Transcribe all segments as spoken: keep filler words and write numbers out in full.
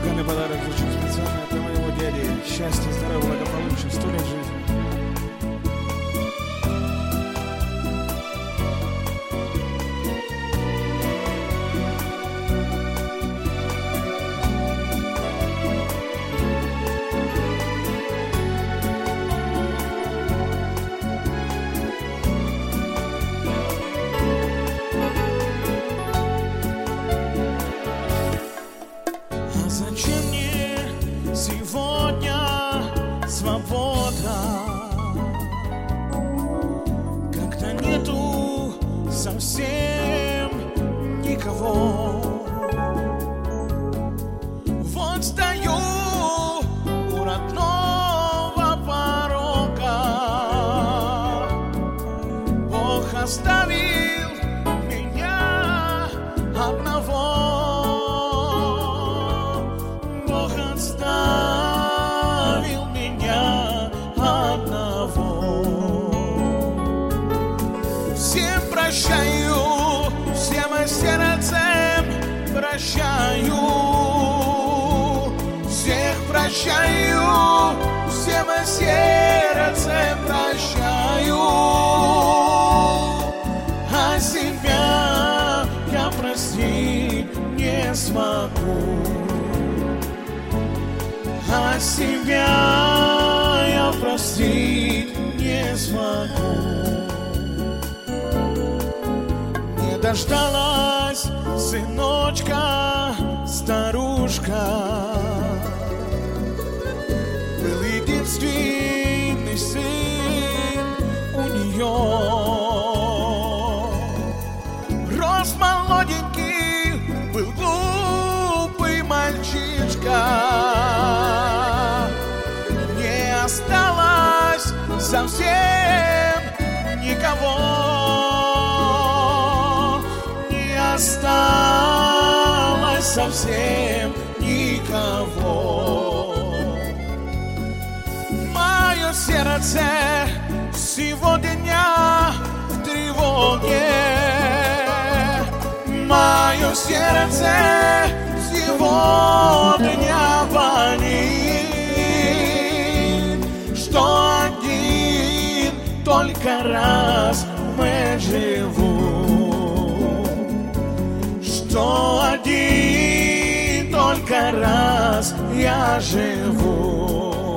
Музыкальный подарок очень специальный для моего дяди. Счастья, здоровья, благополучия, сто лет жизни. Зачем мне сегодня свобода? Когда нету совсем никого. Вот стою у родного порога. Бог оставил меня одного. Оставил меня одного. Всем прощаю, всем сердцем прощаю. Всех прощаю, всем сердцем прощаю. А себя я простить не смогу. А себя я простить не смогу. Не дождалась сыночка старушка. Был единственный сын у нее. Рос молоденький, был глупый мальчишка. Осталось совсем никого. Не осталось совсем никого. Мое сердце сегодня в тревоге. Мое сердце сегодня болит. Что один только раз мы живем. Что один только раз я живу.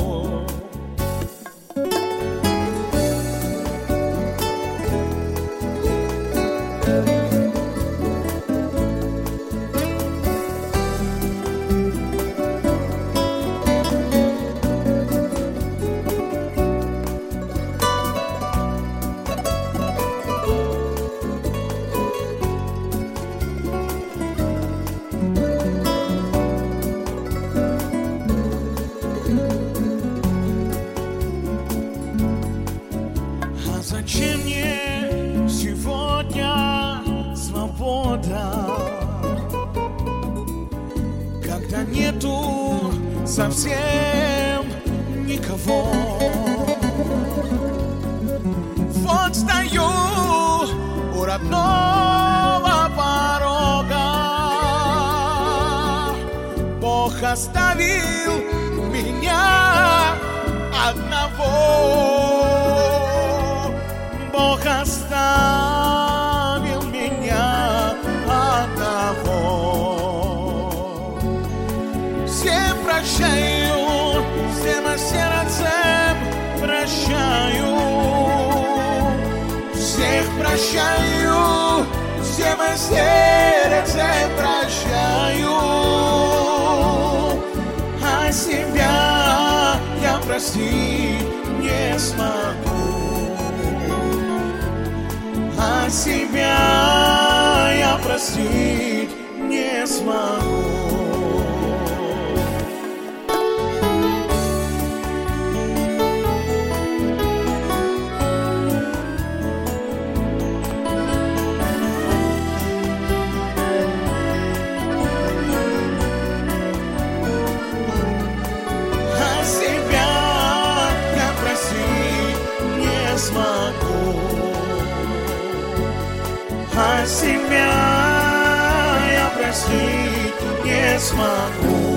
Зачем мне сегодня свобода, когда нету совсем никого? Вот стою у родного порога. Бог оставил меня одного. Бог оставил меня одного. Всем прощаю, всем сердцем прощаю. Всех прощаю, всем сердцем прощаю. А себя я простить не смогу. А себя я простить не смогу. А себя я простить не смогу. А себя я простить не смогу.